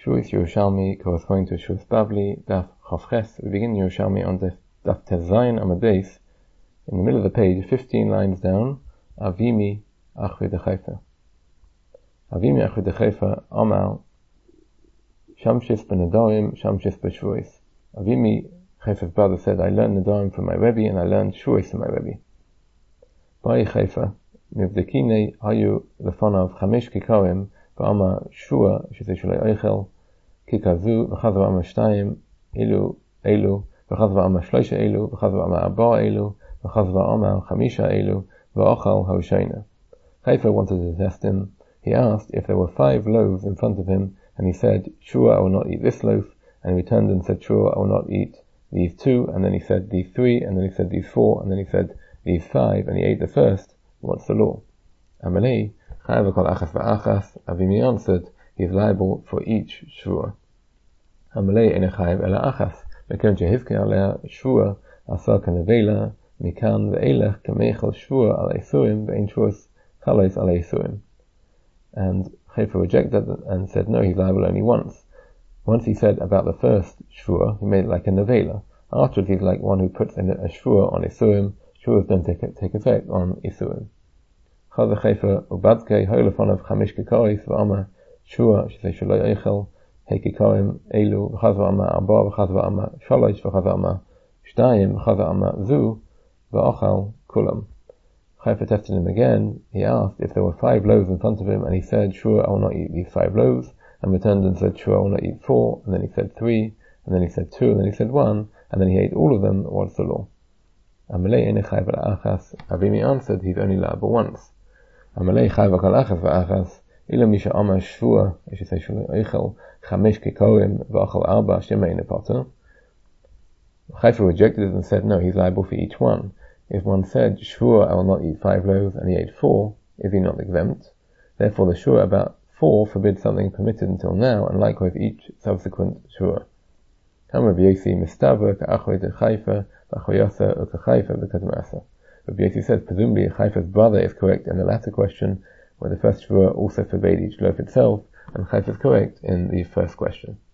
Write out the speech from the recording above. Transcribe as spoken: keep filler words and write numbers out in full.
Shuas Yerushalmi corresponding to Shuas Bavli, Daf Chavches. We begin Yerushalmi on the Daf Tezayin Amud Beis, in the middle of the page, fifteen lines down. Avimi Achri Dechaifa. Avimi Achri Dechaifa Amal Shamshis ben Nedarim, Shamshis ben Shvuos. Avimi, Chaifa's brother, said, I learned Nedarim from my Rebbe and I learned Shvuos from my Rebbe. Bai Chaifa Mivdekine Hayu Lefonav Chamesh Kikarim Ba'ama Shua Shizei Shulei Eichel Kikazu V'chaz Ba'ama Shtayim Elu Elu V'chaz Ba'ama Shloisha Elu V'chaz Ba'ama Arba Elu V'chaz Ba'ama Chamisha Elu V'achal Hoshaina. Chaifa wanted to test him. He asked if there were five loaves in front of him, and he said, Sure, I will not eat this loaf. And he returned and said, Sure, I will not eat these two. And then he said, these three. And then he said, these four. And then he said, these five. And he ate the first. What's the law? Amalei, Chayav kol achas v'achas. Avimi answered, he is liable for each shvua. Amalei ene chayav ela achas. Mekem jehizke alea shvua asar kanevela mikan ve'elech kamechel shvua al esurim ve'en shvuas chalos al esurim. And Chaifa rejected and said, no, he's liable only once. Once he said about the first shvua, he made it like a nevela. Afterwards, he's like one who puts in a shvua on isurim. Shvuas don't take, take effect on isurim. Chaza Chaifa ubadke holefonav chamish kikaris v'ama shvua shizei shulei eichel hekikarim elu v'chaz v'ama arba v'chaz v'ama shalosh v'chaz v'ama shtayim v'chaz v'ama zu v'achal kulam. Chaifa tested him again. He asked if there were five loaves in front of him, and he said, Sure, I will not eat these five loaves. And returned and said, Sure, I will not eat four. And then he said three. And then he said two. And then he said one. And then he ate all of them. What's the law? Amalei ene chayv al achas. Avimi answered, he's only liable once. Amalei chayv al achas v'achas. Ila misha amar shvua, I should say shvua eichel, chamesh kikorim v'achal arba shemei nepata. Chaifa rejected it and said, no, he's liable for each one. If one said, Shvua, I will not eat five loaves, and he ate four, is he not exempt? Therefore the Shvua about four forbids something permitted until now, and likewise each subsequent Shvua. Rabbi Yosi mistaver ka'achvei de Chaifa, v'achveyasa or ka'chaifa v'katmasa. Rabbi Yosi says, presumably Chaifa's brother is correct in the latter question, where the first Shvua also forbade each loaf itself, and Chaifa is correct in the first question.